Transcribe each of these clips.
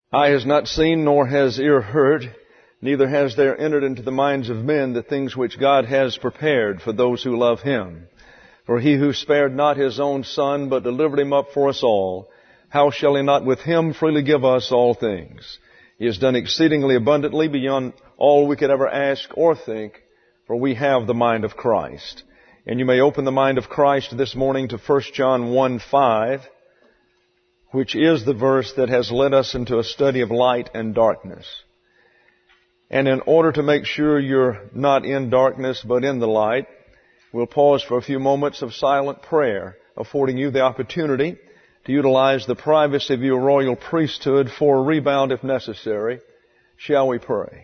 Eye has not seen, nor has ear heard, neither has there entered into the minds of men the things which God has prepared for those who love Him. For He who spared not His own Son, but delivered Him up for us all, how shall He not with Him freely give us all things? He has done exceedingly abundantly beyond all we could ever ask or think, for we have the mind of Christ. And you may open the mind of Christ this morning to 1 John 1:5, which is the verse that has led us into a study of light and darkness. And in order to make sure you're not in darkness but in the light, we'll pause for a few moments of silent prayer, affording you the opportunity to utilize the privacy of your royal priesthood for a rebound if necessary. Shall we pray?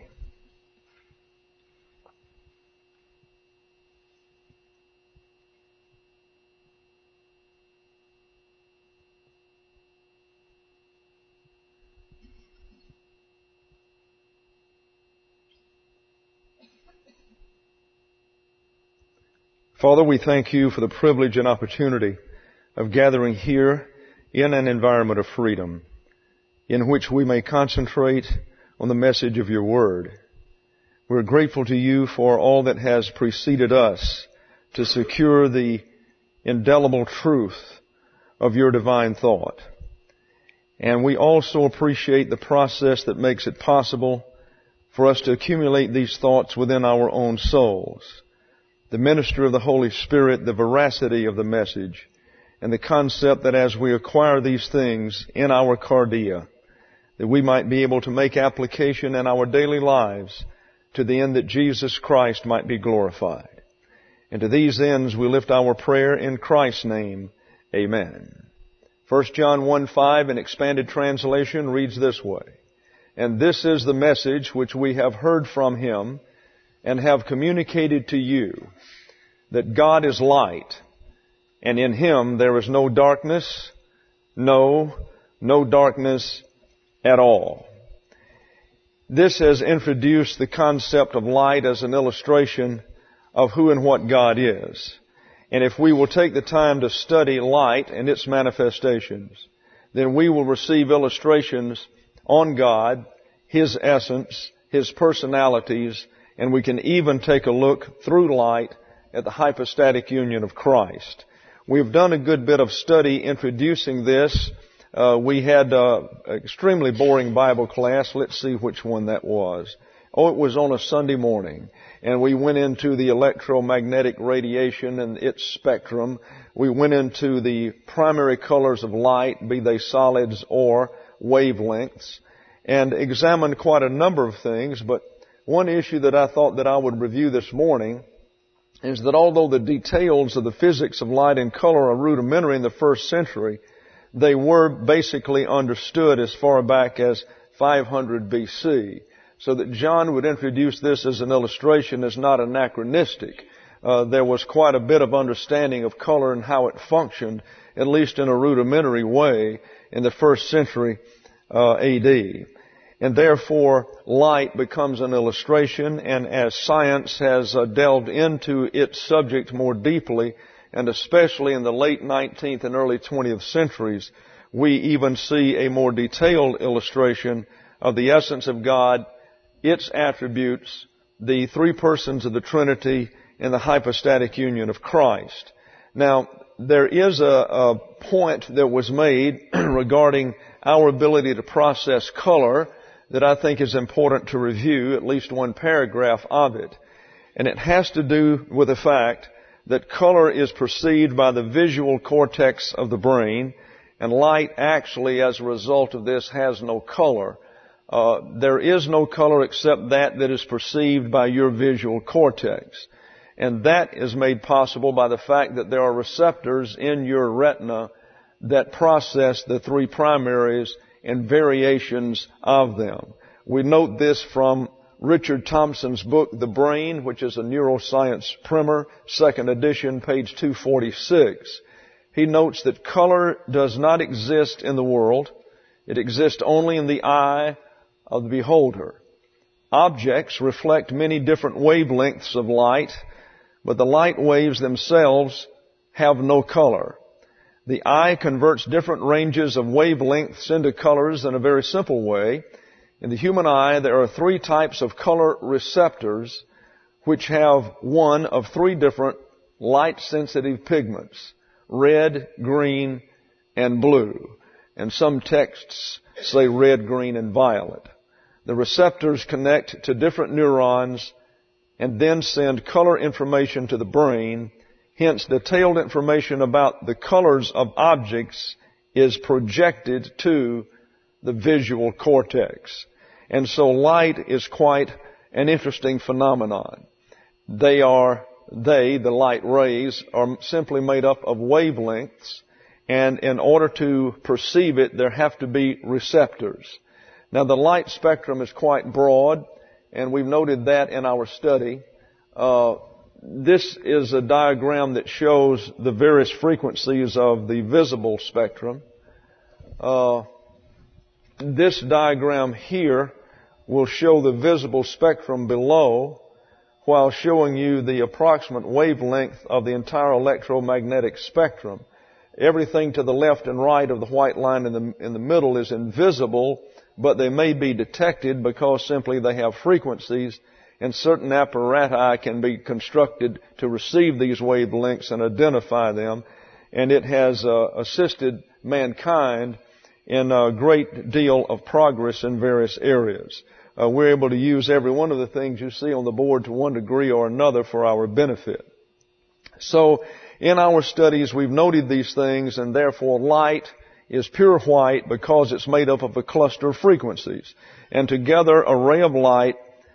Father, we thank You for the privilege and opportunity of gathering here in an environment of freedom in which we may concentrate on the message of Your Word. We're grateful to You for all that has preceded us to secure the indelible truth of Your divine thought. And we also appreciate the process that makes it possible for us to accumulate these thoughts within our own souls. The ministry of the Holy Spirit, the veracity of the message, and the concept that as we acquire these things in our cardia, that we might be able to make application in our daily lives to the end that Jesus Christ might be glorified. And to these ends we lift our prayer in Christ's name. Amen. 1 John 1:5 in expanded translation reads this way, "And this is the message which we have heard from Him and have communicated to you, that God is light, and in Him there is no darkness, no darkness at all." This has introduced the concept of light as an illustration of who and what God is. And if we will take the time to study light and its manifestations, then we will receive illustrations on God, His essence, His personalities, and we can even take a look through light at the hypostatic union of Christ. We've done a good bit of study introducing this. We had an extremely boring Bible class. Let's see which one that was. Oh, it was on a Sunday morning. And we went into the electromagnetic radiation and its spectrum. We went into the primary colors of light, be they solids or wavelengths, and examined quite a number of things. But one issue that I thought that I would review this morning is that although the details of the physics of light and color are rudimentary in the first century, they were basically understood as far back as 500 BC. So that John would introduce this as an illustration is not anachronistic. There was quite a bit of understanding of color and how it functioned, at least in a rudimentary way, in the first century AD. And therefore, light becomes an illustration, and as science has delved into its subject more deeply, and especially in the late 19th and early 20th centuries, we even see a more detailed illustration of the essence of God, its attributes, the three persons of the Trinity, and the hypostatic union of Christ. Now, there is a point that was made regarding our ability to process color that I think is important to review, at least one paragraph of it. And it has to do with the fact that color is perceived by the visual cortex of the brain, and light actually, as a result of this, has no color. There is no color except that is perceived by your visual cortex. And that is made possible by the fact that there are receptors in your retina that process the three primaries and variations of them. We note this from Richard Thompson's book, The Brain, which is a neuroscience primer, second edition, page 246. He notes that color does not exist in the world. It exists only in the eye of the beholder. Objects reflect many different wavelengths of light, but the light waves themselves have no color. The eye converts different ranges of wavelengths into colors in a very simple way. In the human eye, there are 3 types of color receptors which have one of 3 different light-sensitive pigments: red, green, and blue. And some texts say red, green, and violet. The receptors connect to different neurons and then send color information to the brain. Hence, detailed information about the colors of objects is projected to the visual cortex. And so light is quite an interesting phenomenon. The light rays, are simply made up of wavelengths, and in order to perceive it, there have to be receptors. Now, the light spectrum is quite broad, and we've noted that in our study. This is a diagram that shows the various frequencies of the visible spectrum. This diagram here will show the visible spectrum below, while showing you the approximate wavelength of the entire electromagnetic spectrum. Everything to the left and right of the white line in the middle is invisible, but they may be detected because simply they have frequencies, and certain apparati can be constructed to receive these wavelengths and identify them. And it has assisted mankind in a great deal of progress in various areas. We're able to use every one of the things you see on the board to one degree or another for our benefit. So, in our studies, we've noted these things, and therefore light is pure white because it's made up of a cluster of frequencies. And together, a ray of light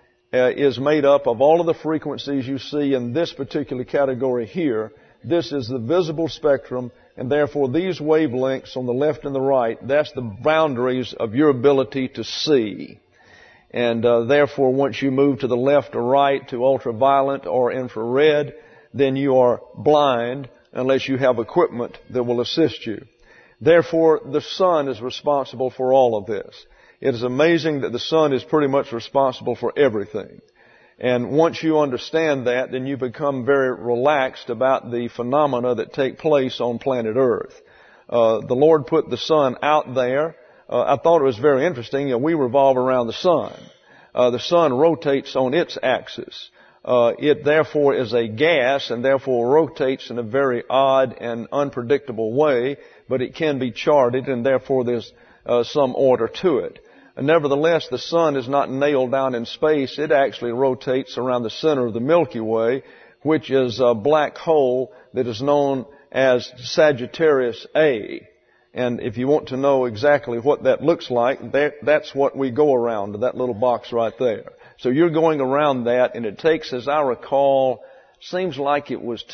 is made up of all of the frequencies you see in this particular category here. This is the visible spectrum, and therefore these wavelengths on the left and the right, that's the boundaries of your ability to see. And therefore, once you move to the left or right to ultraviolet or infrared, then you are blind unless you have equipment that will assist you. Therefore, the sun is responsible for all of this. It is amazing that the sun is pretty much responsible for everything. And once you understand that, then you become very relaxed about the phenomena that take place on planet Earth. The Lord put the sun out there. I thought it was very interesting. We revolve around the sun. The sun rotates on its axis. It therefore is a gas and therefore rotates in a very odd and unpredictable way, but it can be charted, and therefore there's some order to it. Nevertheless, the sun is not nailed down in space. It actually rotates around the center of the Milky Way, which is a black hole that is known as Sagittarius A. And if you want to know exactly what that looks like, that's what we go around, that little box right there. So you're going around that, and it takes, as I recall, seems like it was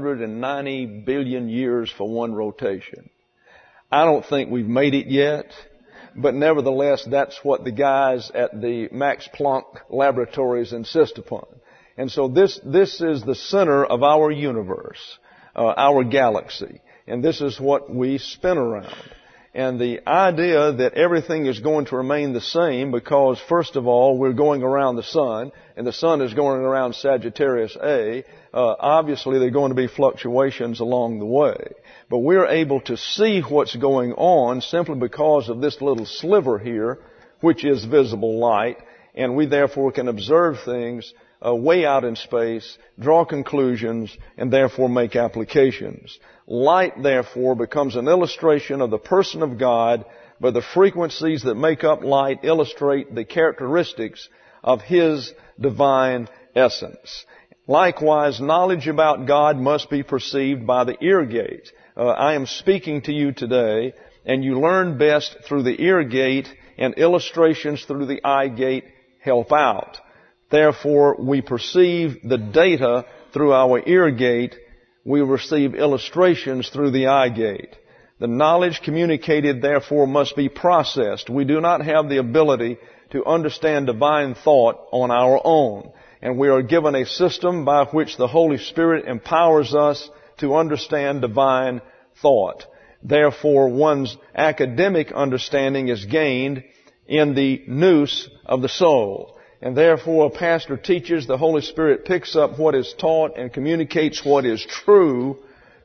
290 billion years for one rotation. I don't think we've made it yet, but nevertheless, that's what the guys at the Max Planck laboratories insist upon. And so this is the center of our universe, our galaxy. And this is what we spin around. And the idea that everything is going to remain the same because, first of all, we're going around the sun, and the sun is going around Sagittarius A, obviously there are going to be fluctuations along the way. But we're able to see what's going on simply because of this little sliver here, which is visible light, and we therefore can observe things way out in space, draw conclusions, and therefore make applications. Light, therefore, becomes an illustration of the person of God, but the frequencies that make up light illustrate the characteristics of His divine essence. Likewise, knowledge about God must be perceived by the ear gate. I am speaking to you today, and you learn best through the ear gate, and illustrations through the eye gate help out. Therefore, we perceive the data through our ear gate. We receive illustrations through the eye gate. The knowledge communicated, therefore, must be processed. We do not have the ability to understand divine thought on our own. And we are given a system by which the Holy Spirit empowers us to understand divine thought. Therefore, one's academic understanding is gained in the nous of the soul. And therefore, a pastor teaches, the Holy Spirit picks up what is taught and communicates what is true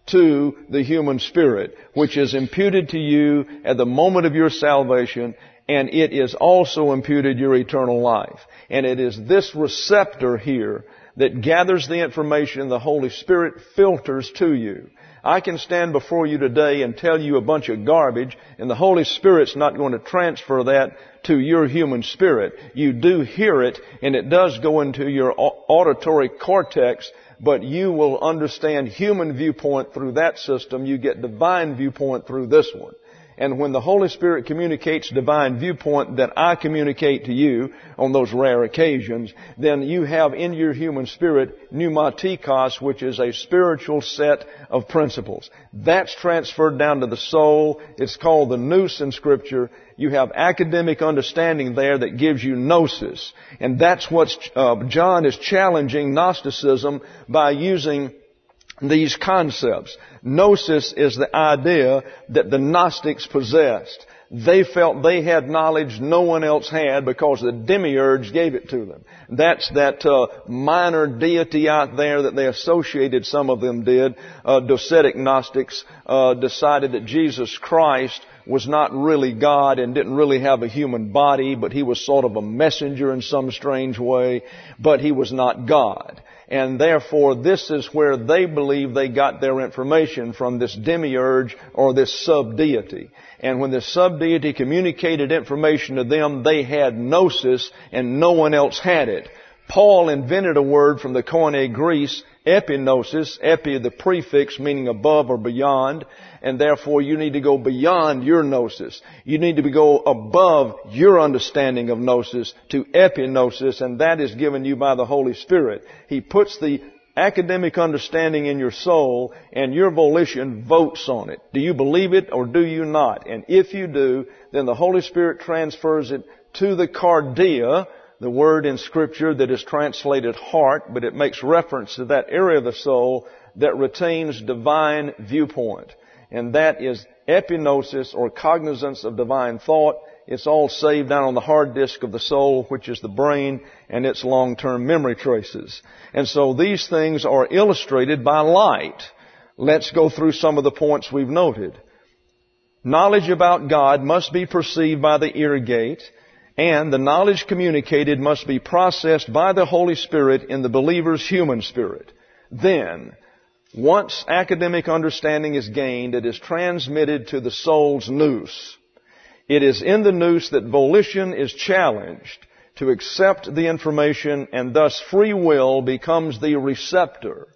to the human spirit, which is imputed to you at the moment of your salvation, and it is also imputed your eternal life. And it is this receptor here that gathers the information the Holy Spirit filters to you. I can stand before you today and tell you a bunch of garbage, and the Holy Spirit's not going to transfer that to your human spirit. You do hear it, and it does go into your auditory cortex, but you will understand human viewpoint through that system. You get divine viewpoint through this one. And when the Holy Spirit communicates divine viewpoint that I communicate to you on those rare occasions, then you have in your human spirit pneumatikos, which is a spiritual set of principles. That's transferred down to the soul. It's called the nous in Scripture. You have academic understanding there that gives you gnosis. And that's what John is challenging Gnosticism by using these concepts. Gnosis is the idea that the Gnostics possessed. They felt they had knowledge no one else had because the demiurge gave it to them. That's that minor deity out there that they associated, some of them did. Docetic Gnostics decided that Jesus Christ was not really God and didn't really have a human body, but He was sort of a messenger in some strange way, but He was not God. And therefore, this is where they believe they got their information from, this demiurge or this sub-deity. And when this sub-deity communicated information to them, they had gnosis and no one else had it. Paul invented a word from the Koine Greece, epignosis, epi the prefix meaning above or beyond, and therefore you need to go beyond your gnosis. You need to go above your understanding of gnosis to epignosis, and that is given you by the Holy Spirit. He puts the academic understanding in your soul, and your volition votes on it. Do you believe it or do you not? And if you do, then the Holy Spirit transfers it to the cardia, the word in Scripture that is translated heart, but it makes reference to that area of the soul that retains divine viewpoint. And that is epignosis, or cognizance of divine thought. It's all saved down on the hard disk of the soul, which is the brain, and its long-term memory traces. And so these things are illustrated by light. Let's go through some of the points we've noted. Knowledge about God must be perceived by the ear gate, and the knowledge communicated must be processed by the Holy Spirit in the believer's human spirit. Then, once academic understanding is gained, it is transmitted to the soul's nous. It is in the nous that volition is challenged to accept the information, and thus free will becomes the receptor.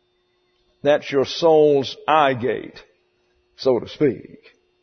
That's your soul's eye gate, so to speak.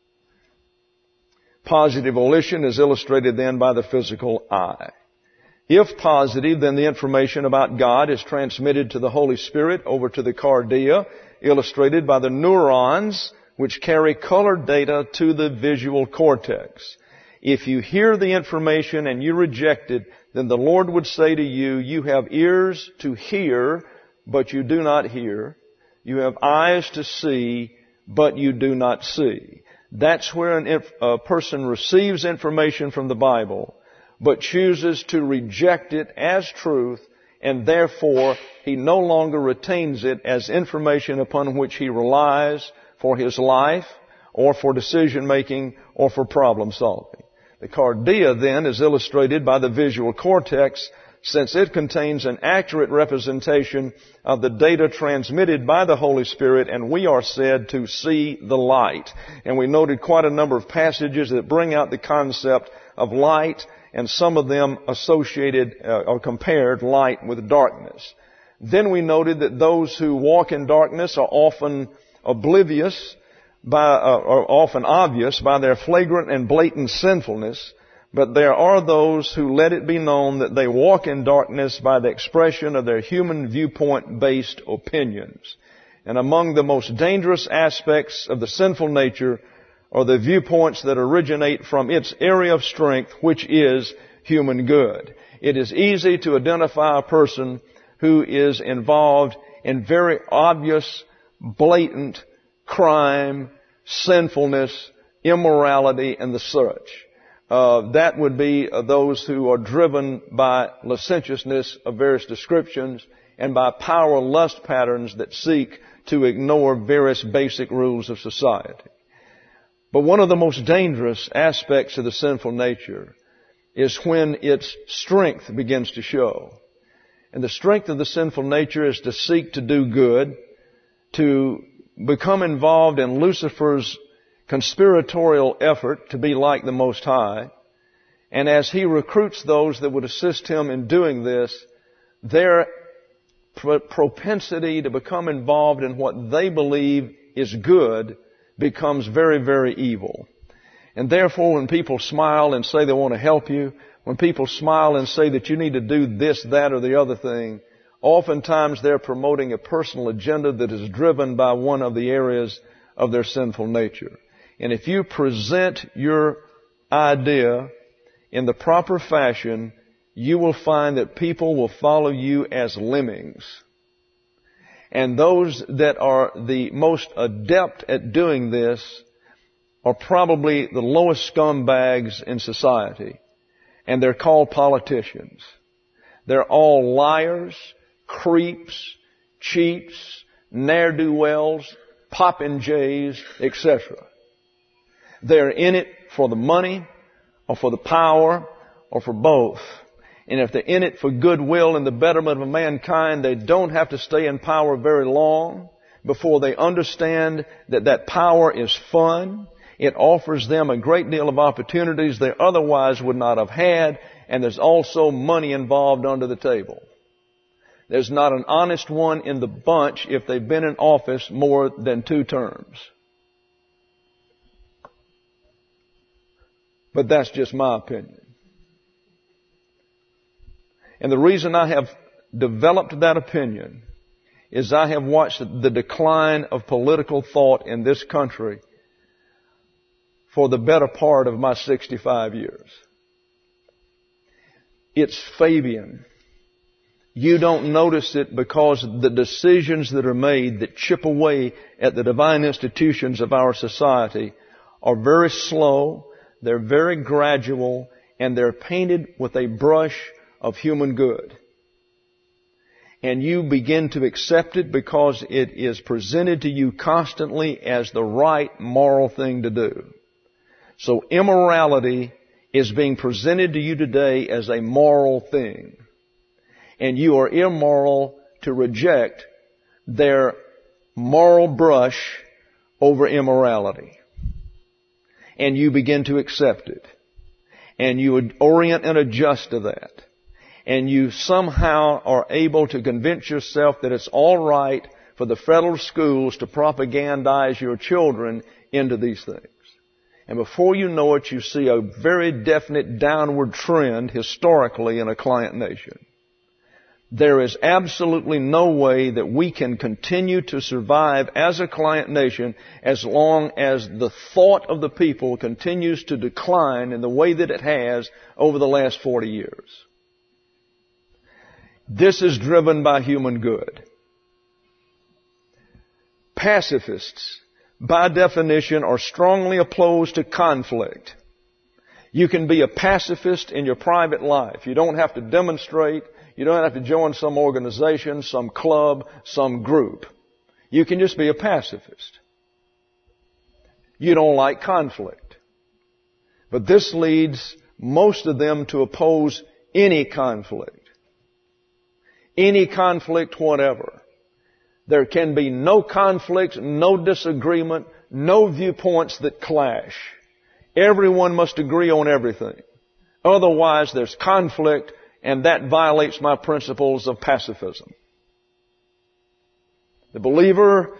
Positive volition is illustrated then by the physical eye. If positive, then the information about God is transmitted to the Holy Spirit over to the cardia, illustrated by the neurons, which carry colored data to the visual cortex. If you hear the information and you reject it, then the Lord would say to you, you have ears to hear, but you do not hear. You have eyes to see, but you do not see. That's where a person receives information from the Bible, but chooses to reject it as truth, and therefore he no longer retains it as information upon which he relies for his life, or for decision making, or for problem solving. The cardia then is illustrated by the visual cortex, since it contains an accurate representation of the data transmitted by the Holy Spirit, and we are said to see the light. And we noted quite a number of passages that bring out the concept of light, and some of them associated or compared light with darkness. Then we noted that those who walk in darkness are often oblivious or often obvious by their flagrant and blatant sinfulness, but there are those who let it be known that they walk in darkness by the expression of their human viewpoint-based opinions. And among the most dangerous aspects of the sinful nature are the viewpoints that originate from its area of strength, which is human good. It is easy to identify a person who is involved in very obvious, blatant crime, sinfulness, immorality, and the such. That would be those who are driven by licentiousness of various descriptions and by power lust patterns that seek to ignore various basic rules of society. But one of the most dangerous aspects of the sinful nature is when its strength begins to show. And the strength of the sinful nature is to seek to do good, to become involved in Lucifer's conspiratorial effort to be like the Most High. And as he recruits those that would assist him in doing this, their propensity to become involved in what they believe is good becomes very, very evil. And therefore, when people smile and say they want to help you, when people smile and say that you need to do this, that, or the other thing, oftentimes they're promoting a personal agenda that is driven by one of the areas of their sinful nature. And if you present your idea in the proper fashion, you will find that people will follow you as lemmings. And those that are the most adept at doing this are probably the lowest scumbags in society. And they're called politicians. They're all liars, creeps, cheats, ne'er-do-wells, popinjays, etc. They're in it for the money, or for the power, or for both. And if they're in it for goodwill and the betterment of mankind, they don't have to stay in power very long before they understand that that power is fun. It offers them a great deal of opportunities they otherwise would not have had, and there's also money involved under the table. There's not an honest one in the bunch if they've been in office more than 2 terms. But that's just my opinion. And the reason I have developed that opinion is I have watched the decline of political thought in this country for the better part of my 65 years. It's Fabian. You don't notice it because the decisions that are made that chip away at the divine institutions of our society are very slow, they're very gradual, and they're painted with a brush of human good. And you begin to accept it because it is presented to you constantly as the right moral thing to do. So immorality is being presented to you today as a moral thing. And you are immoral to reject their moral brush over immorality. And you begin to accept it. And you would orient and adjust to that. And you somehow are able to convince yourself that it's all right for the federal schools to propagandize your children into these things. And before you know it, you see a very definite downward trend historically in a client nation. There is absolutely no way that we can continue to survive as a client nation as long as the thought of the people continues to decline in the way that it has over the last 40 years. This is driven by human good. Pacifists, by definition, are strongly opposed to conflict. You can be a pacifist in your private life. You don't have to demonstrate. You don't have to join some organization, some club, some group. You can just be a pacifist. You don't like conflict. But this leads most of them to oppose any conflict. Any conflict whatever. There can be no conflict, no disagreement, no viewpoints that clash. Everyone must agree on everything. Otherwise, there's conflict, and that violates my principles of pacifism. The believer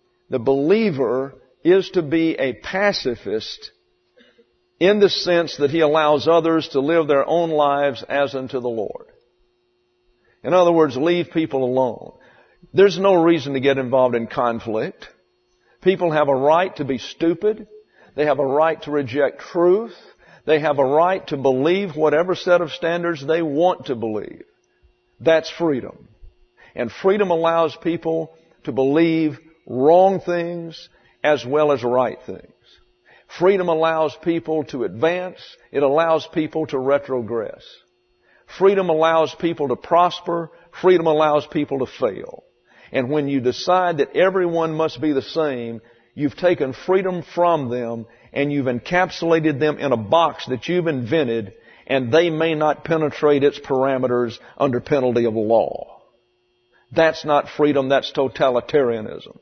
is to be a pacifist in the sense that he allows others to live their own lives as unto the Lord. In other words, leave people alone. There's no reason to get involved in conflict. People have a right to be stupid. They have a right to reject truth. They have a right to believe whatever set of standards they want to believe. That's freedom. And freedom allows people to believe wrong things as well as right things. Freedom allows people to advance. It allows people to retrogress. Freedom allows people to prosper. Freedom allows people to fail. And when you decide that everyone must be the same, you've taken freedom from them and you've encapsulated them in a box that you've invented, and they may not penetrate its parameters under penalty of law. That's not freedom, that's totalitarianism.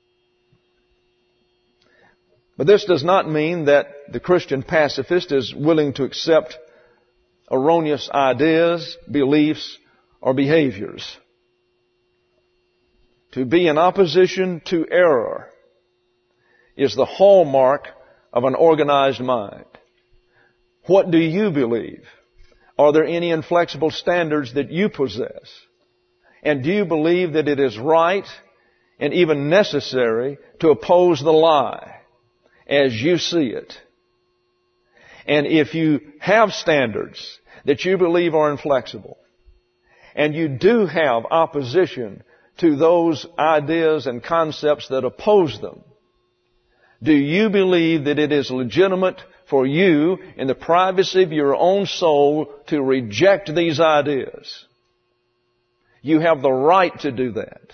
But this does not mean that the Christian pacifist is willing to accept erroneous ideas, beliefs, or behaviors. To be in opposition to error is the hallmark of an organized mind. What do you believe? Are there any inflexible standards that you possess? And do you believe that it is right and even necessary to oppose the lie as you see it? And if you have standards that you believe are inflexible, and you do have opposition to those ideas and concepts that oppose them, do you believe that it is legitimate for you, in the privacy of your own soul, to reject these ideas? You have the right to do that.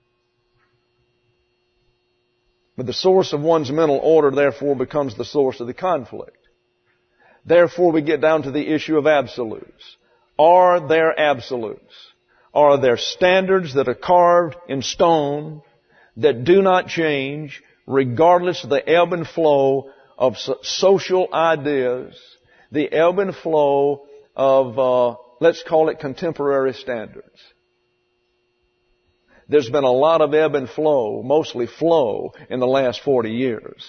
But the source of one's mental order, therefore, becomes the source of the conflict. Therefore, we get down to the issue of absolutes. Are there absolutes? Are there standards that are carved in stone that do not change regardless of the ebb and flow of social ideas, the ebb and flow of, let's call it contemporary standards? There's been a lot of ebb and flow, mostly flow, in the last 40 years.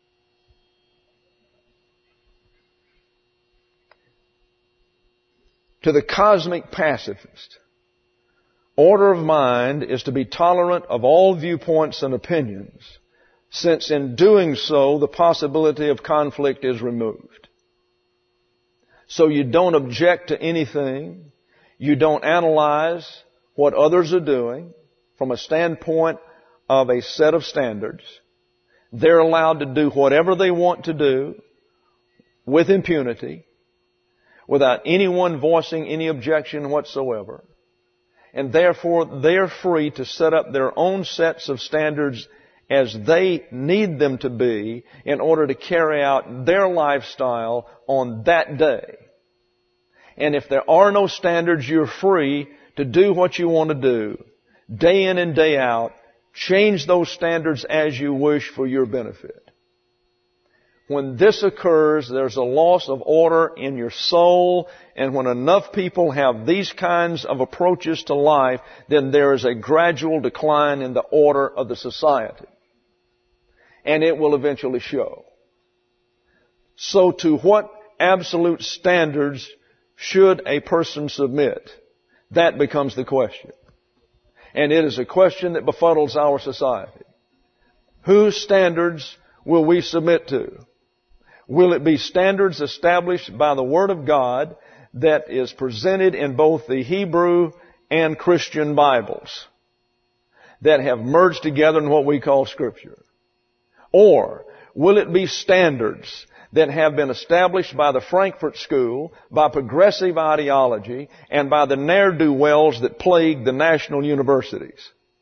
To the cosmic pacifist, order of mind is to be tolerant of all viewpoints and opinions, since in doing so, the possibility of conflict is removed. So you don't object to anything. You don't analyze what others are doing from a standpoint of a set of standards. They're allowed to do whatever they want to do with impunity, without anyone voicing any objection whatsoever. And therefore, they're free to set up their own sets of standards as they need them to be in order to carry out their lifestyle on that day. And if there are no standards, you're free to do what you want to do, day in and day out. Change those standards as you wish for your benefit. When this occurs, there's a loss of order in your soul, and when enough people have these kinds of approaches to life, then there is a gradual decline in the order of the society. And it will eventually show. So to what absolute standards should a person submit? That becomes the question. And it is a question that befuddles our society. Whose standards will we submit to? Will it be standards established by the Word of God that is presented in both the Hebrew and Christian Bibles that have merged together in what we call Scripture? Or will it be standards that have been established by the Frankfurt School, by progressive ideology, and by the ne'er-do-wells that plague the national universities?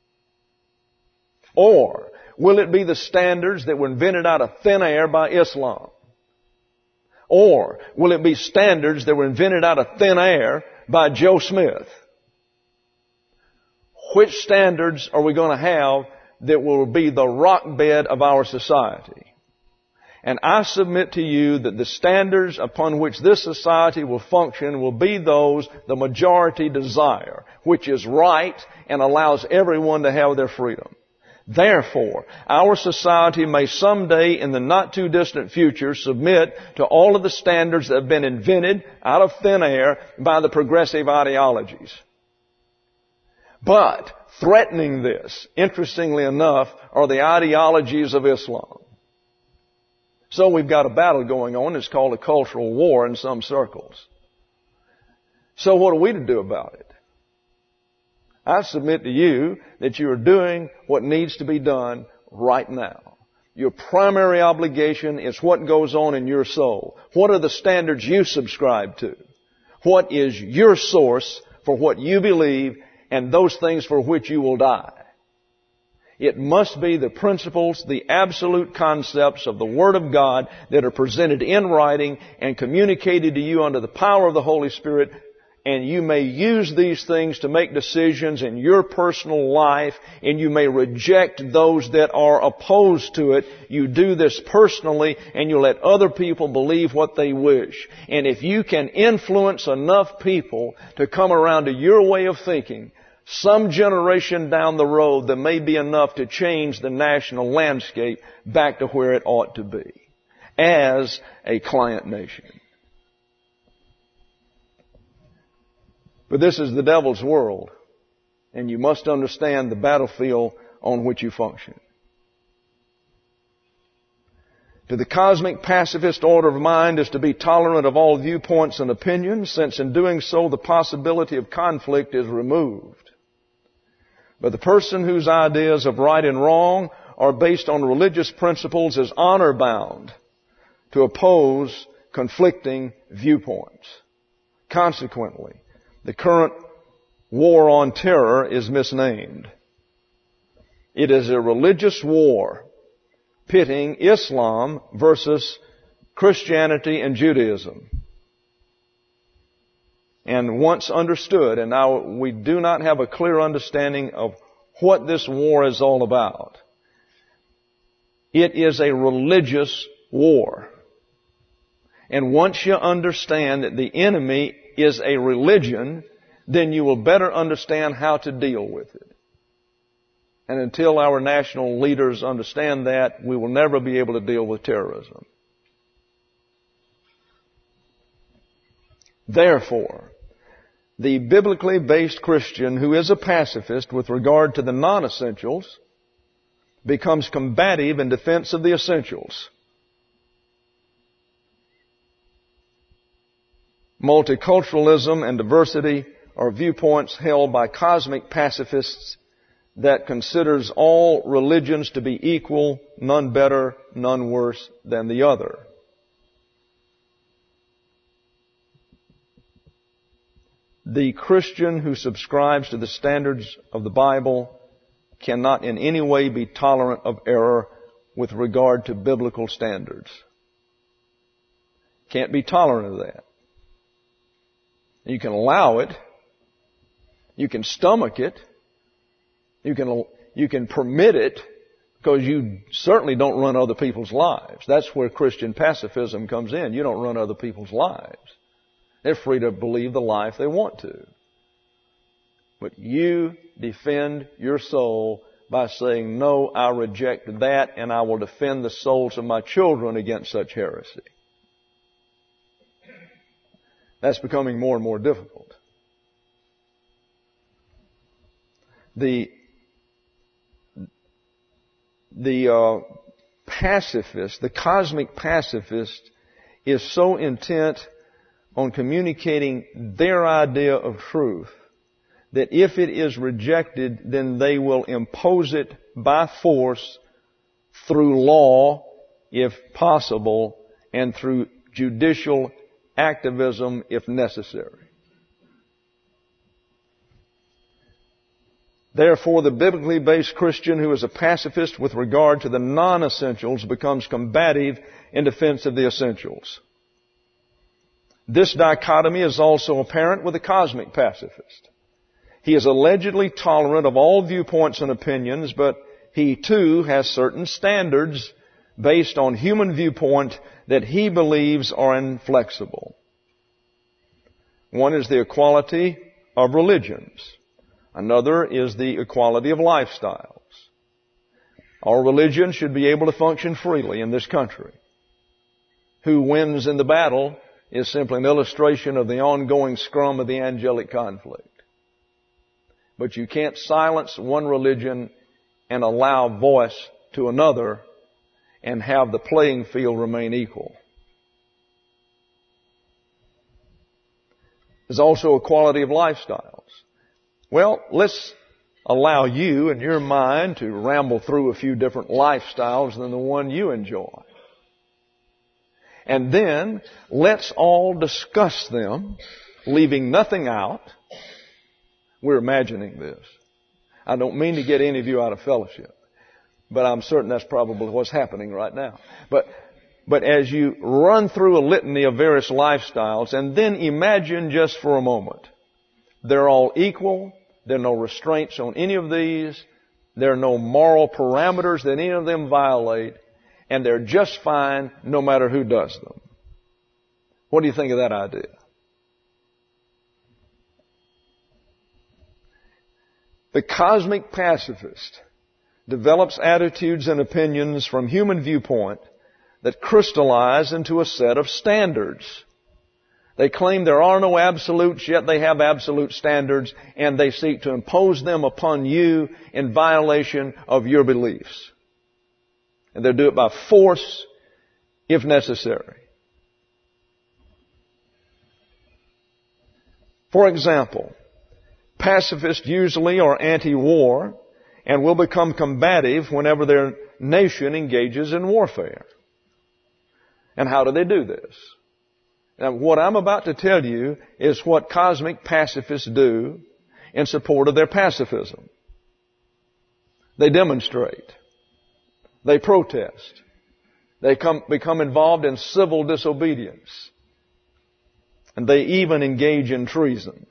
Or will it be the standards that were invented out of thin air by Islam? Or will it be standards that were invented out of thin air by Joe Smith? Which standards are we going to have that will be the rock bed of our society? And I submit to you that the standards upon which this society will function will be those the majority desire, which is right and allows everyone to have their freedom. Therefore, our society may someday in the not too distant future submit to all of the standards that have been invented out of thin air by the progressive ideologies. But threatening this, interestingly enough, are the ideologies of Islam. So we've got a battle going on. It's called a cultural war in some circles. So what are we to do about it? I submit to you that you are doing what needs to be done right now. Your primary obligation is what goes on in your soul. What are the standards you subscribe to? What is your source for what you believe and those things for which you will die? It must be the principles, the absolute concepts of the Word of God that are presented in writing and communicated to you under the power of the Holy Spirit. And you may use these things to make decisions in your personal life, and you may reject those that are opposed to it. You do this personally, and you let other people believe what they wish. And if you can influence enough people to come around to your way of thinking, some generation down the road, there may be enough to change the national landscape back to where it ought to be as a client nation. But this is the devil's world, and you must understand the battlefield on which you function. To the cosmic pacifist order of mind is to be tolerant of all viewpoints and opinions, since in doing so the possibility of conflict is removed. But the person whose ideas of right and wrong are based on religious principles is honor-bound to oppose conflicting viewpoints. Consequently, the current war on terror is misnamed. It is a religious war pitting Islam versus Christianity and Judaism. And once understood, and now we do not have a clear understanding of what this war is all about, it is a religious war. And once you understand that the enemy is a religion, then you will better understand how to deal with it. And until our national leaders understand that, we will never be able to deal with terrorism. Therefore, the biblically based Christian who is a pacifist with regard to the non-essentials becomes combative in defense of the essentials. Multiculturalism and diversity are viewpoints held by cosmic pacifists that considers all religions to be equal, none better, none worse than the other. The Christian who subscribes to the standards of the Bible cannot in any way be tolerant of error with regard to biblical standards. Can't be tolerant of that. You can allow it. You can stomach it. You can permit it, because you certainly don't run other people's lives. That's where Christian pacifism comes in. You don't run other people's lives. They're free to believe the life they want to. But you defend your soul by saying, no, I reject that, and I will defend the souls of my children against such heresy. That's becoming more and more difficult. The pacifist, the cosmic pacifist, is so intent on communicating their idea of truth that if it is rejected, then they will impose it by force through law, if possible, and through judicial activism if necessary. Therefore, the biblically based Christian who is a pacifist with regard to the non-essentials becomes combative in defense of the essentials. This dichotomy is also apparent with the cosmic pacifist. He is allegedly tolerant of all viewpoints and opinions, but he too has certain standards based on human viewpoint that he believes are inflexible. One is the equality of religions. Another is the equality of lifestyles. All religions should be able to function freely in this country. Who wins in the battle is simply an illustration of the ongoing scrum of the angelic conflict. But you can't silence one religion and allow voice to another and have the playing field remain equal. There's also equality of lifestyles. Well, let's allow you and your mind to ramble through a few different lifestyles than the one you enjoy. And then let's all discuss them, leaving nothing out. We're imagining this. I don't mean to get any of you out of fellowship. But I'm certain that's probably what's happening right now. But as you run through a litany of various lifestyles, and then imagine just for a moment, they're all equal, there are no restraints on any of these, there are no moral parameters that any of them violate, and they're just fine no matter who does them. What do you think of that idea? The cosmic pacifist develops attitudes and opinions from human viewpoint that crystallize into a set of standards. They claim there are no absolutes, yet they have absolute standards, and they seek to impose them upon you in violation of your beliefs. And they'll do it by force if necessary. For example, pacifists usually are anti-war and will become combative whenever their nation engages in warfare. And how do they do this? Now, what I'm about to tell you is what cosmic pacifists do in support of their pacifism. They demonstrate. They protest. They become involved in civil disobedience. And they even engage in treason.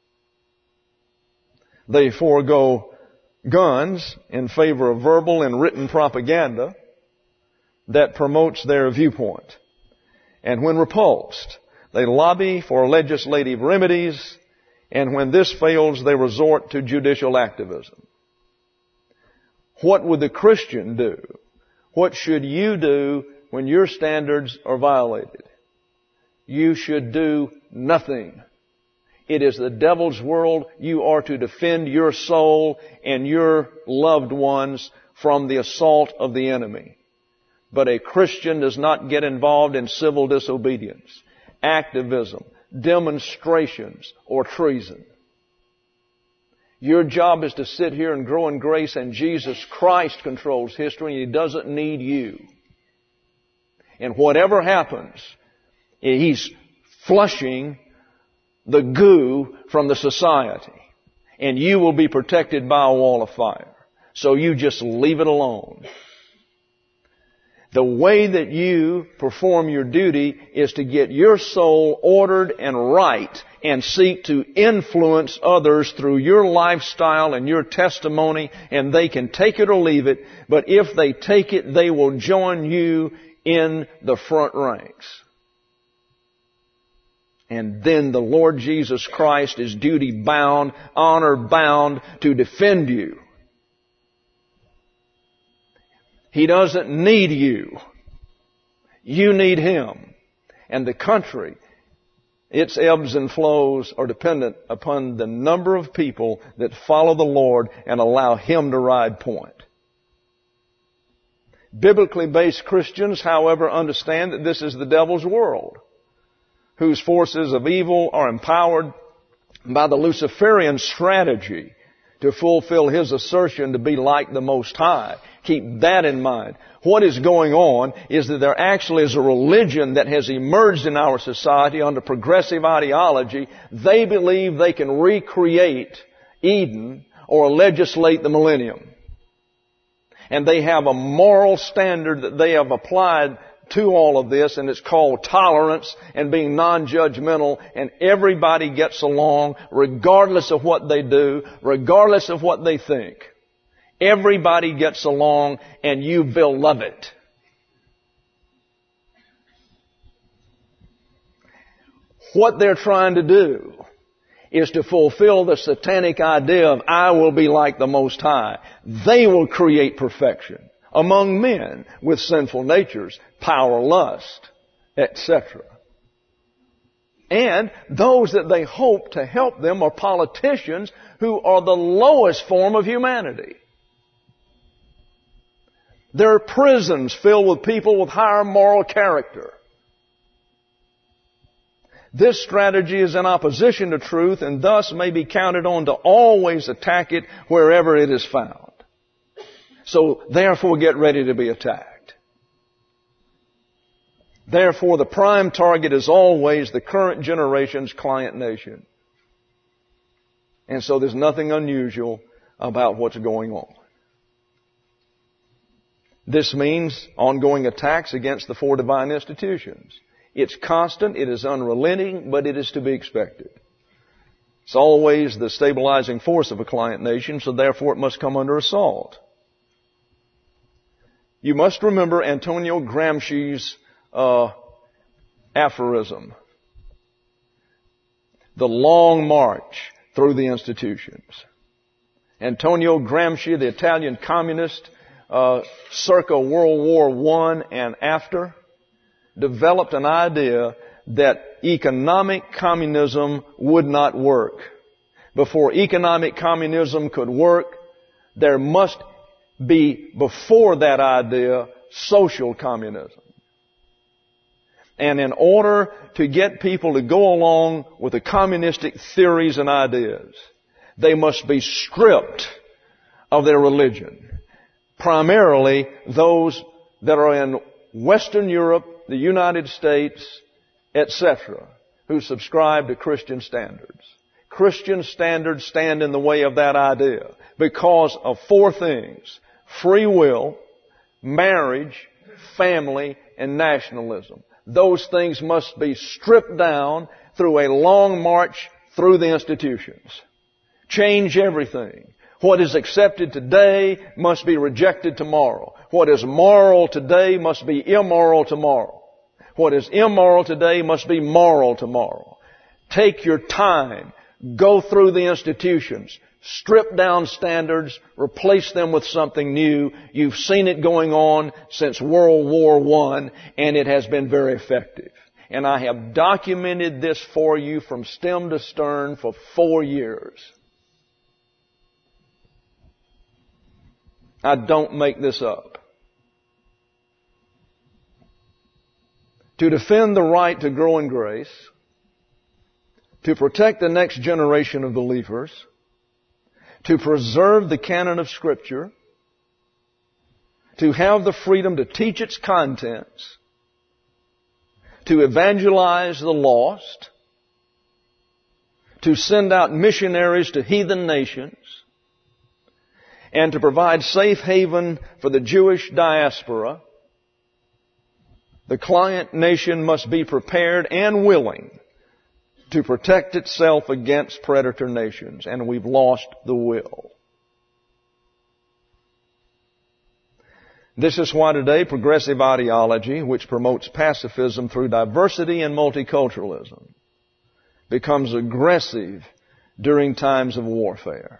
They forego guns in favor of verbal and written propaganda that promotes their viewpoint. And when repulsed, they lobby for legislative remedies, and when this fails, they resort to judicial activism. What would the Christian do? What should you do when your standards are violated? You should do nothing. It is the devil's world. You are to defend your soul and your loved ones from the assault of the enemy. But a Christian does not get involved in civil disobedience, activism, demonstrations, or treason. Your job is to sit here and grow in grace, and Jesus Christ controls history, and He doesn't need you. And whatever happens, He's flushing the goo from the society. And you will be protected by a wall of fire. So you just leave it alone. The way that you perform your duty is to get your soul ordered and right and seek to influence others through your lifestyle and your testimony, and they can take it or leave it, but if they take it, they will join you in the front ranks. And then the Lord Jesus Christ is duty bound, honor bound to defend you. He doesn't need you. You need Him. And the country, its ebbs and flows are dependent upon the number of people that follow the Lord and allow Him to ride point. Biblically based Christians, however, understand that this is the devil's world, whose forces of evil are empowered by the Luciferian strategy to fulfill his assertion to be like the Most High. Keep that in mind. What is going on is that there actually is a religion that has emerged in our society under progressive ideology. They believe they can recreate Eden or legislate the millennium. And they have a moral standard that they have applied to all of this, and it's called tolerance and being non-judgmental, and everybody gets along regardless of what they do, regardless of what they think. Everybody gets along, and you will love it. What they're trying to do is to fulfill the satanic idea of I will be like the Most High. They will create perfection among men with sinful natures, power, lust, etc. And those that they hope to help them are politicians who are the lowest form of humanity. There are prisons filled with people with higher moral character. This strategy is in opposition to truth and thus may be counted on to always attack it wherever it is found. So, therefore, get ready to be attacked. Therefore, the prime target is always the current generation's client nation. And so there's nothing unusual about what's going on. This means ongoing attacks against the four divine institutions. It's constant, it is unrelenting, but it is to be expected. It's always the stabilizing force of a client nation, so therefore it must come under assault. You must remember Antonio Gramsci's aphorism, the long march through the institutions. Antonio Gramsci, the Italian communist, circa World War I and after, developed an idea that economic communism would not work. Before economic communism could work, there must be, before that idea, social communism. And in order to get people to go along with the communistic theories and ideas, they must be stripped of their religion. Primarily those that are in Western Europe, the United States, etc., who subscribe to Christian standards. Christian standards stand in the way of that idea because of four things: free will, marriage, family, and nationalism. Those things must be stripped down through a long march through the institutions. Change everything. What is accepted today must be rejected tomorrow. What is moral today must be immoral tomorrow. What is immoral today must be moral tomorrow. Take your time. Go through the institutions. Strip down standards. Replace them with something new. You've seen it going on since World War I, and it has been very effective. And I have documented this for you from stem to stern for 4 years. I don't make this up. To defend the right to grow in grace, to protect the next generation of believers, to preserve the canon of Scripture, to have the freedom to teach its contents, to evangelize the lost, to send out missionaries to heathen nations, and to provide safe haven for the Jewish diaspora, the client nation must be prepared and willing to protect itself against predator nations, and we've lost the will. This is why today progressive ideology, which promotes pacifism through diversity and multiculturalism, becomes aggressive during times of warfare.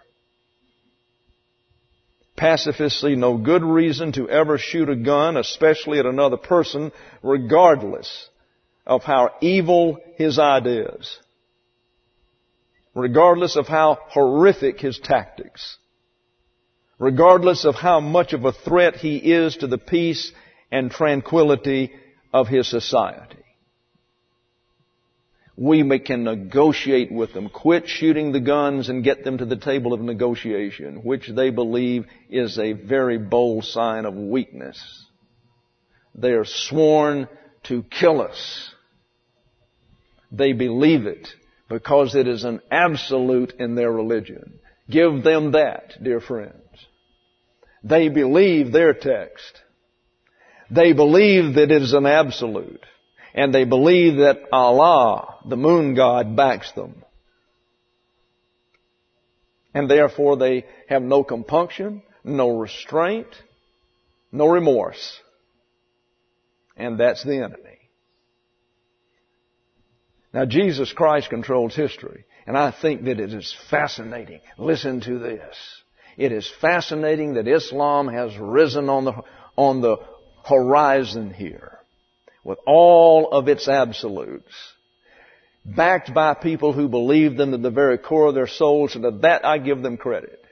Pacifists see no good reason to ever shoot a gun, especially at another person, regardless of how evil his ideas, regardless of how horrific his tactics, regardless of how much of a threat he is to the peace and tranquility of his society. We can negotiate with them. Quit shooting the guns and get them to the table of negotiation, which they believe is a very bold sign of weakness. They are sworn to kill us. They believe it because it is an absolute in their religion. Give them that, dear friends. They believe their text. They believe that it is an absolute. And they believe that Allah, the moon god, backs them. And therefore they have no compunction, no restraint, no remorse. And that's the enemy. Now Jesus Christ controls history. And I think that it is fascinating. Listen to this. It is fascinating that Islam has risen on the horizon here, with all of its absolutes, backed by people who believe them to the very core of their souls, and to that I give them credit.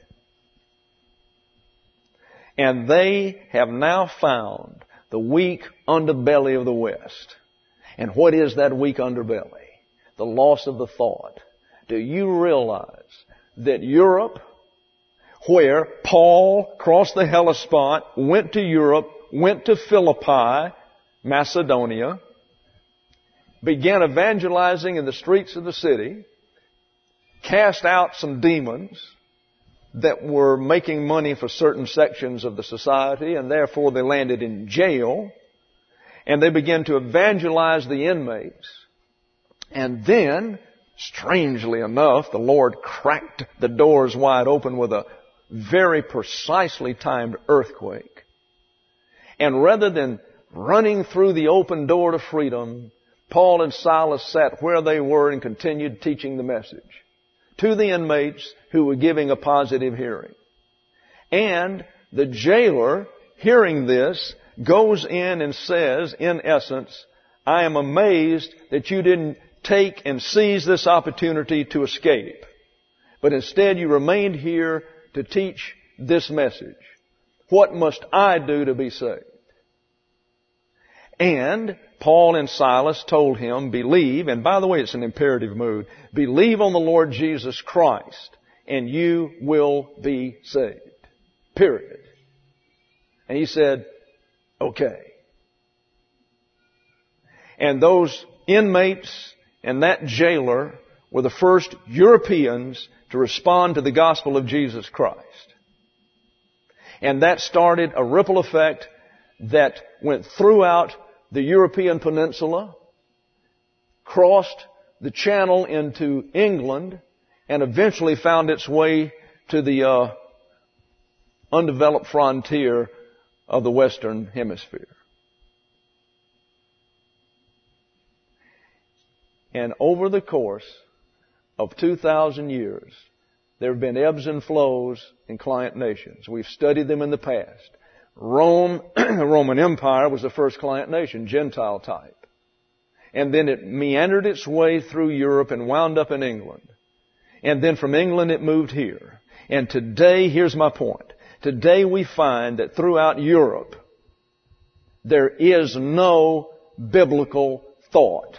And they have now found the weak underbelly of the West. And what is that weak underbelly? The loss of the thought. Do you realize that Europe, where Paul crossed the Hellespont, went to Europe, went to Philippi, Macedonia, began evangelizing in the streets of the city, cast out some demons, that were making money for certain sections of the society, and therefore they landed in jail. And they began to evangelize the inmates. And then, strangely enough, the Lord cracked the doors wide open with a very precisely timed earthquake. And rather than running through the open door to freedom, Paul and Silas sat where they were and continued teaching the message to the inmates who were giving a positive hearing. And the jailer, hearing this, goes in and says, in essence, I am amazed that you didn't take and seize this opportunity to escape, but instead you remained here to teach this message. What must I do to be saved? And Paul and Silas told him, believe, and by the way, it's an imperative mood, believe on the Lord Jesus Christ, and you will be saved. Period. And he said, okay. And those inmates and that jailer were the first Europeans to respond to the gospel of Jesus Christ. And that started a ripple effect that went throughout the European peninsula, crossed the channel into England, and eventually found its way to the undeveloped frontier of the Western Hemisphere. And over the course of 2,000 years, there have been ebbs and flows in client nations. We've studied them in the past. Rome, the Roman Empire, was the first client nation, Gentile type. And then it meandered its way through Europe and wound up in England. And then from England it moved here. And today, here's my point. Today we find that throughout Europe, there is no biblical thought.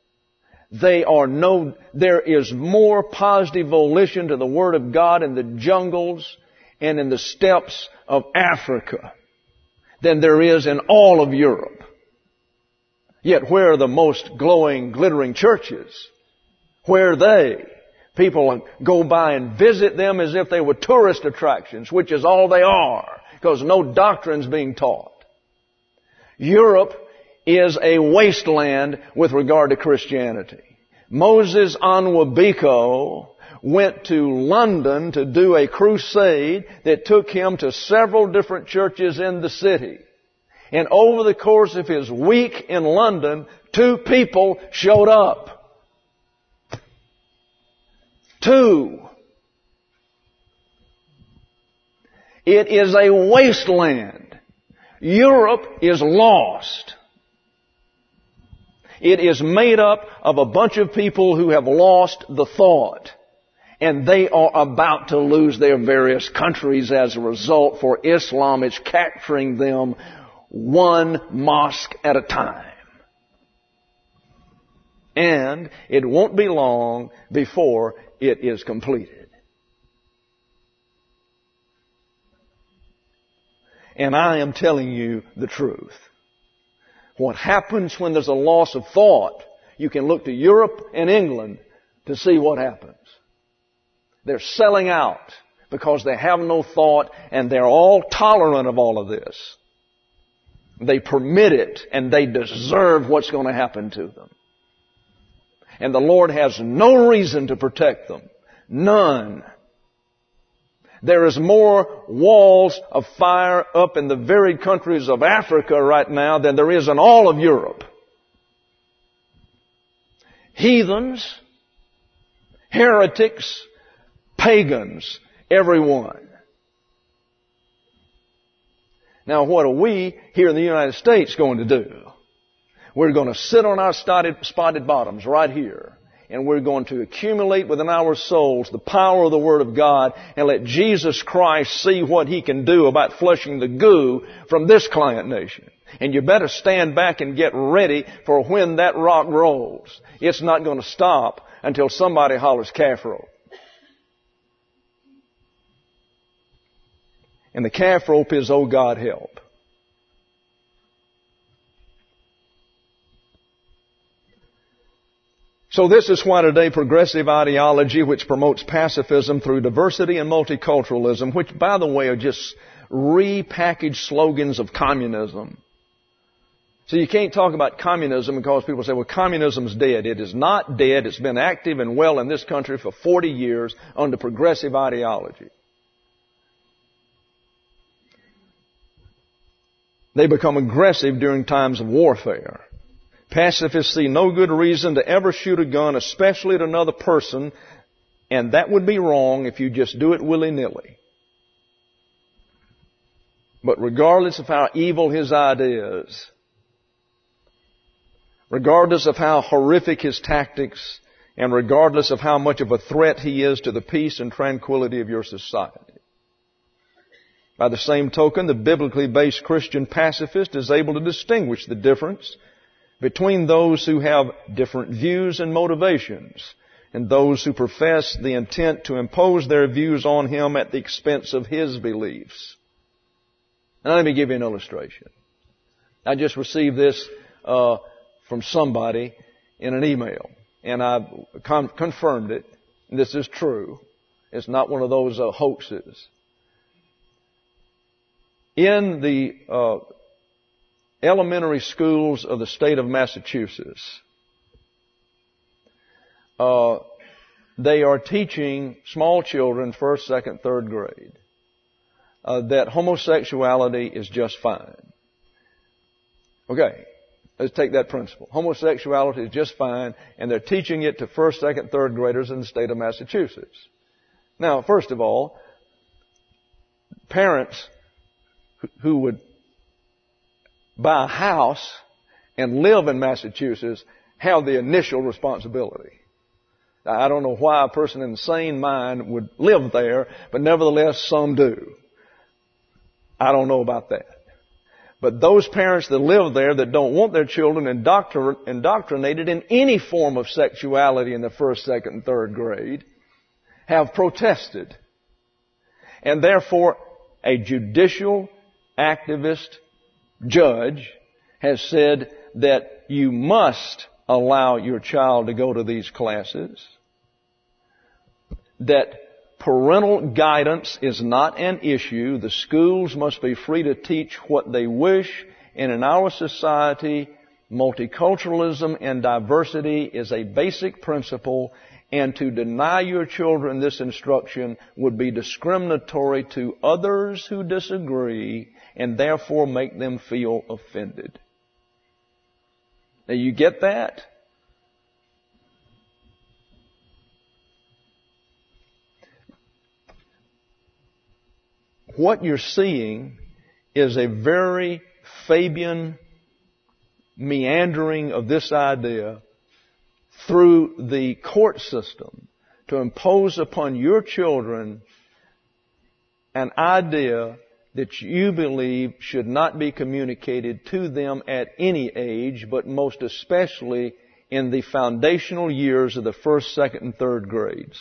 There is more positive volition to the Word of God in the jungles and in the steppes of Africa than there is in all of Europe. Yet where are the most glowing, glittering churches? Where are they? People go by and visit them as if they were tourist attractions, which is all they are, because no doctrine's being taught. Europe is a wasteland with regard to Christianity. Moses Onwabiko went to London to do a crusade that took him to several different churches in the city. And over the course of his week in London, 2 people showed up. 2. It is a wasteland. Europe is lost. It is made up of a bunch of people who have lost the thought. And they are about to lose their various countries as a result, for Islam is capturing them one mosque at a time. And it won't be long before it is completed. And I am telling you the truth. What happens when there's a loss of thought? You can look to Europe and England to see what happens. They're selling out because they have no thought, and they're all tolerant of all of this. They permit it, and they deserve what's going to happen to them. And the Lord has no reason to protect them. None. There is more walls of fire up in the very countries of Africa right now than there is in all of Europe. Heathens, heretics, pagans, everyone. Now what are we here in the United States going to do? We're going to sit on our spotted bottoms right here, and we're going to accumulate within our souls the power of the Word of God and let Jesus Christ see what He can do about flushing the goo from this client nation. And you better stand back and get ready for when that rock rolls. It's not going to stop until somebody hollers calf rope. And the calf rope is, oh God, help. So this is why today progressive ideology, which promotes pacifism through diversity and multiculturalism, which, by the way, are just repackaged slogans of communism. So you can't talk about communism because people say, well, communism's dead. It is not dead. It's been active and well in this country for 40 years under progressive ideology. They become aggressive during times of warfare. Pacifists see no good reason to ever shoot a gun, especially at another person, and that would be wrong if you just do it willy-nilly. But regardless of how evil his idea is, regardless of how horrific his tactics, and regardless of how much of a threat he is to the peace and tranquility of your society. By the same token, the biblically based Christian pacifist is able to distinguish the difference between those who have different views and motivations and those who profess the intent to impose their views on him at the expense of his beliefs. Now let me give you an illustration. I just received this from somebody in an email, and I confirmed it. This is true. It's not one of those hoaxes. In the elementary schools of the state of Massachusetts, they are teaching small children, first, second, third grade, that homosexuality is just fine. Okay, let's take that principle. Homosexuality is just fine, and they're teaching it to first, second, third graders in the state of Massachusetts. Now, first of all, parents who would buy a house and live in Massachusetts have the initial responsibility. Now, I don't know why a person in a sane mind would live there, but nevertheless some do. I don't know about that. But those parents that live there that don't want their children indoctrinated in any form of sexuality in the first, second, and third grade have protested. And therefore, a judicial activist judge has said that you must allow your child to go to these classes, that parental guidance is not an issue. The schools must be free to teach what they wish. And in our society, multiculturalism and diversity is a basic principle. And to deny your children this instruction would be discriminatory to others who disagree and therefore make them feel offended. Now you get that? What you're seeing is a very Fabian meandering of this idea through the court system to impose upon your children an idea that you believe should not be communicated to them at any age, but most especially in the foundational years of the first, second, and third grades.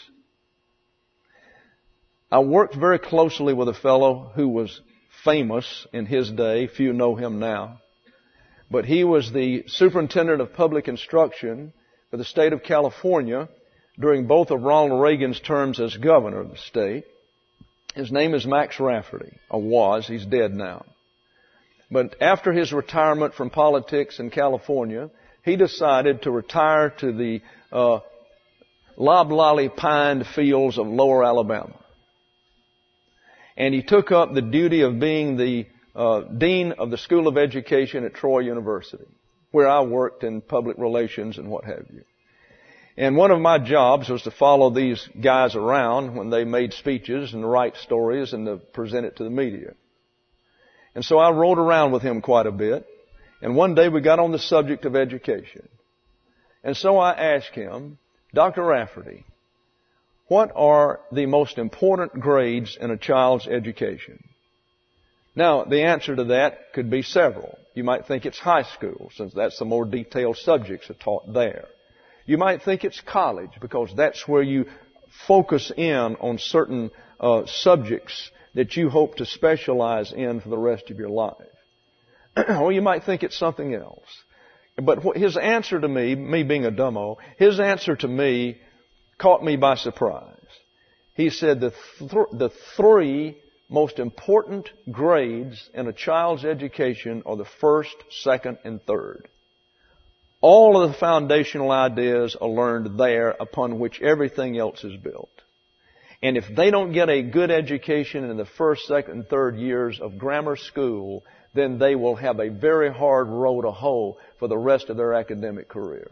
I worked very closely with a fellow who was famous in his day. Few know him now. But he was the superintendent of public instruction for the state of California during both of Ronald Reagan's terms as governor of the state. His name is Max Rafferty, or was. He's dead now. But after his retirement from politics in California, he decided to retire to the loblolly pined fields of lower Alabama. And he took up the duty of being the dean of the School of Education at Troy University, where I worked in public relations and what have you. And one of my jobs was to follow these guys around when they made speeches and write stories and to present it to the media. And so I rode around with him quite a bit. And one day we got on the subject of education. And so I asked him, Dr. Rafferty, what are the most important grades in a child's education? Now, the answer to that could be several. You might think it's high school, since that's the more detailed subjects are taught there. You might think it's college, because that's where you focus in on certain subjects that you hope to specialize in for the rest of your life. Or you might think it's something else. But his answer to me being a dumbo, his answer to me caught me by surprise. He said the three most important grades in a child's education are the first, second, and third. All of the foundational ideas are learned there upon which everything else is built. And if they don't get a good education in the first, second, and third years of grammar school, then they will have a very hard row to hoe for the rest of their academic career.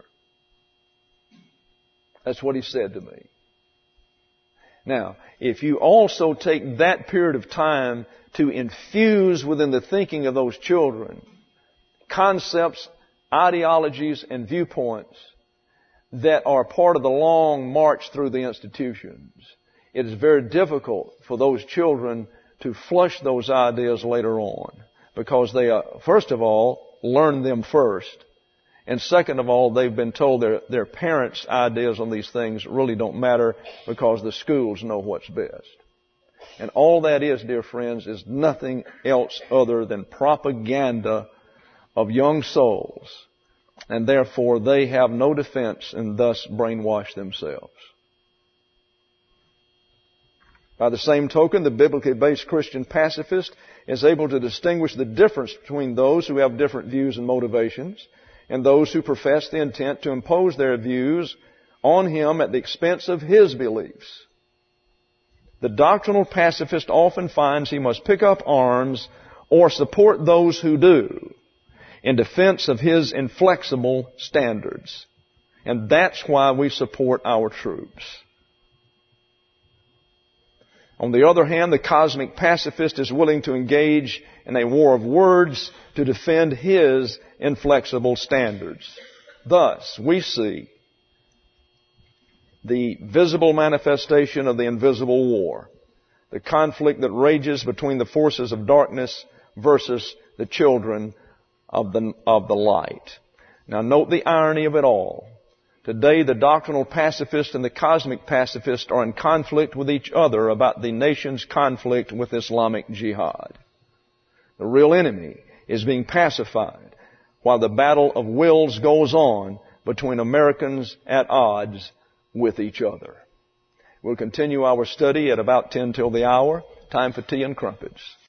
That's what he said to me. Now, if you also take that period of time to infuse within the thinking of those children concepts, ideologies, and viewpoints that are part of the long march through the institutions, it is very difficult for those children to flush those ideas later on, because they, first of all, learn them first. And second of all, they've been told their parents' ideas on these things really don't matter because the schools know what's best. And all that is, dear friends, is nothing else other than propaganda of young souls. And therefore, they have no defense and thus brainwash themselves. By the same token, the biblically based Christian pacifist is able to distinguish the difference between those who have different views and motivations and those who profess the intent to impose their views on him at the expense of his beliefs. The doctrinal pacifist often finds he must pick up arms or support those who do in defense of his inflexible standards. And that's why we support our troops. On the other hand, the cosmic pacifist is willing to engage in a war of words to defend his inflexible standards. Thus, we see the visible manifestation of the invisible war, the conflict that rages between the forces of darkness versus the children of the light. Now, note the irony of it all. Today, the doctrinal pacifist and the cosmic pacifist are in conflict with each other about the nation's conflict with Islamic jihad. The real enemy is being pacified while the battle of wills goes on between Americans at odds with each other. We'll continue our study at about 10 till the hour. Time for tea and crumpets.